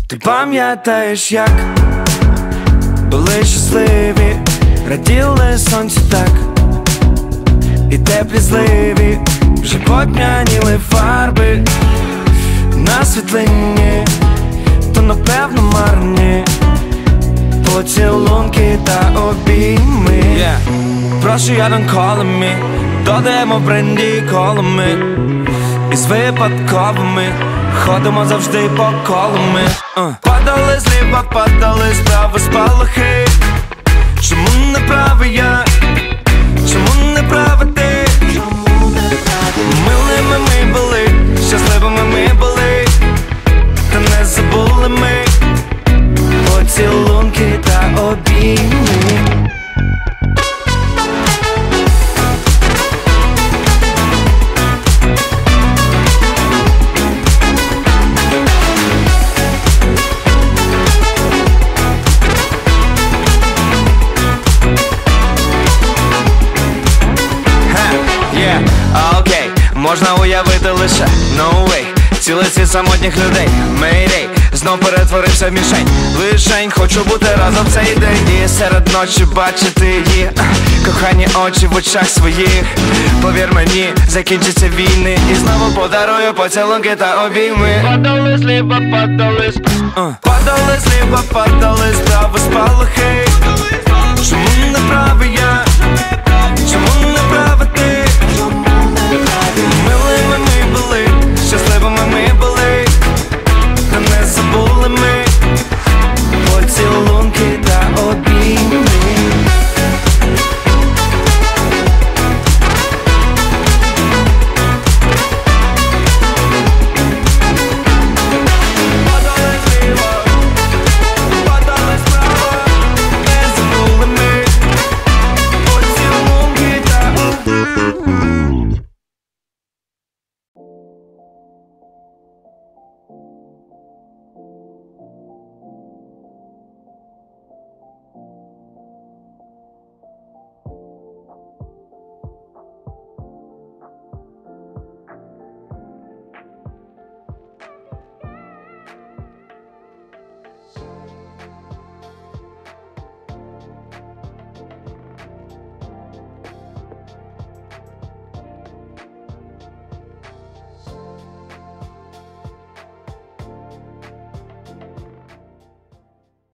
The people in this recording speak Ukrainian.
Ти пам'ятаєш, як були щасливі, раділи сонцю так, і теплі зливі, вже потьмяніли фарби на світлині, то напевно марні поцілунки та обійми. Прошу, я don't call me, додаємо в бренді колами, із випадковими ходимо завжди по колами. Падали зліва, падали справа спалахи. Чому не правий я? Чому не права ти? Милими ми були, щасливими ми були, та не забули ми поцілунки та обійми. Окей, можна уявити лише no way, цілий світ самотніх людей. Mayday, знов перетворився в мішень. Лишень хочу бути разом в цей день і серед ночі бачити її кохані очі в очах своїх. Повір мені, закінчаться війни, і знову подарую поцілунки та обійми. Падали зліва, падали падали зліва, падали справа спалахи. Чому не правий я?